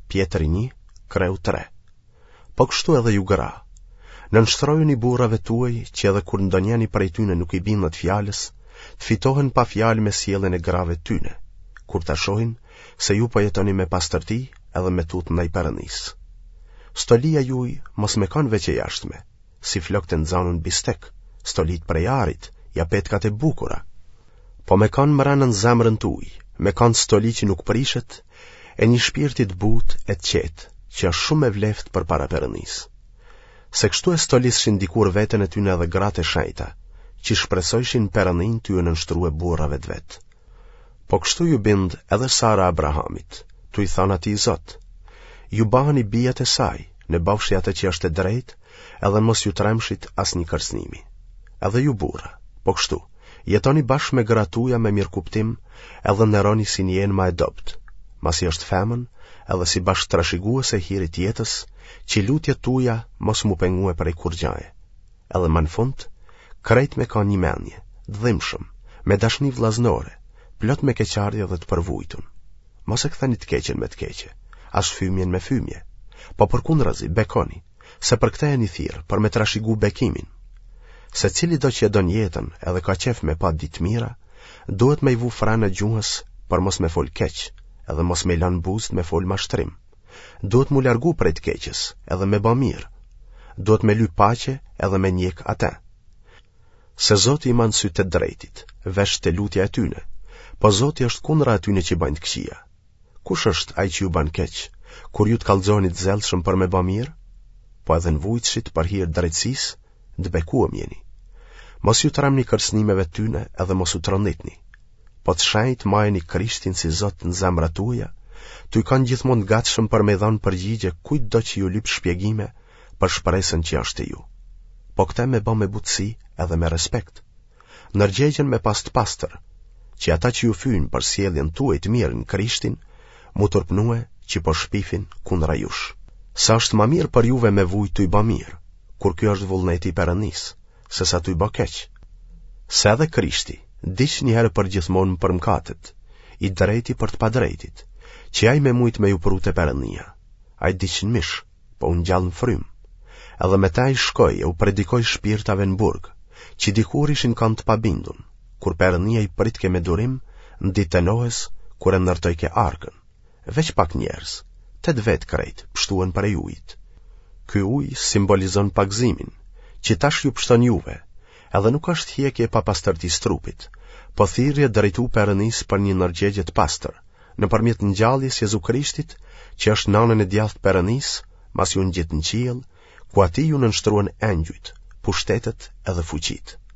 Pjetër 1:3. Po kështu edhe ju gra, nënshtrojeni burrave tuaj që edhe kur ndonjëri prej tyne nuk i bindet fjalës, të fitohen pa fjalë me sjelljen e grave tyne, kur ta shohin se ju po jetoni me pastërti edhe me tut ndaj Perëndisë. Stolia juaj mos me kanë veç e jashtme, si flokët e nxanun bistek, stolit prej arit, ja petkat e bukura, po me kanë mranën zemrën tuaj, me kanë stoli që nuk prishet, e një shpirtit but e të qetë, që është shumë e vleftë për para Perëndisë. Se kështu e stolishin dikur veten e tyne edhe gratë e shenjta, që shpresojshin Perëndin t'ju nënshtrue burrave të vet. Po kështu ju bind edhe Sara Abrahamit, t'u i than atij Zot: ju bahani bijat e saj, në bafshi atë që është e drejtë, edhe mos ju tremshit as një kërcënimi. Edhe ju burra, po kështu, jetoni bashkë me gratuja me mirëkuptim, edhe nderoni si një enë ma e dobët, masi është femën, edhe si bashkë trashëguese e hirit jetës, që lutjet tuaja mos mu pengue prej kur gjaje. Edhe më në fund, krejt me ka një mendje, dhimbshëm, me dashni vllaznore, plot me keqardhje dhe të përvujtun. Mos e ktheni të keqen me të keqe, as fymjen me fymje, po përkundrazi bekoni, se për këtë jeni thirrë, për me trashëgu bekimin. Se cili do që e don jetën edhe ka qef me pa ditë mira, duhet me i vu franë e gjuhës për mos me fol keq, edhe mos me lan buzët me fol mashtrim. Duhet mu largu prej të keqës, edhe me bë mirë. Duhet me lyp paqe edhe me njek atë. Se Zoti i man sy të drejtit, vesh të lutja e tyne, po Zoti është kundra atyne që bajnë të këqija. Kush është ai që ju ban keq, kur ju të kallëzoni të zellshëm për me bë mirë? Po edhe në vujtshit për hir drejtësisë, të bekuam jeni. Mos ju tramni kërcënimeve tyne edhe mos u tronditni. Po të shenjt majeni Krishtin si Zot në zemrat tuaja, tu i kanë gjithmonë gatshëm për me dhanë përgjigje kujt do që ju lyp shpjegime për shpresën që është e ju. Po këta me bë me butësi edhe me respekt. Ndërgjegjen me pas të pastër, që ata që ju fyjnë për sjelljen tuaj të mirë në Krishtin, mu turpnue që po shpifin kundra jush. Sa është më mirë për juve me vujt t'u i bë mirë, kur kjo është vullneti i Perëndisë, se sa t'u i bë keq. Se edhe Krishti diq një herë për gjithmonë për mëkatet, i drejti për të padrejtit, që ai me mujt me ju prute Perëndia. Ai diq në mish, po unë gjallë në frym. Edhe me ta i shkoj e u predikoj shpirtave në burg, që dikur ishin kanë të pabindun, kur Perëndia i pritke me durim, në ditë e Noës, kur e ndërtojke arkën. Veç pak njerëz, 8 vetë krejt, pështuan për e ujit. Ky ujë simbolizon pagzimin, që tash ju pështon juve, edhe nuk është hjekje pa pastërtisë trupit, po thirrje drejtu Perëndisë për një ndërgjegje të pastër, nëpërmjet ngjalljes Jezu Krishtit, që është nanën e djathtë Perëndisë, mas ju ngjit në qiell, ku atij ju nënshtruan engjujt, pushtetet edhe fuqitë.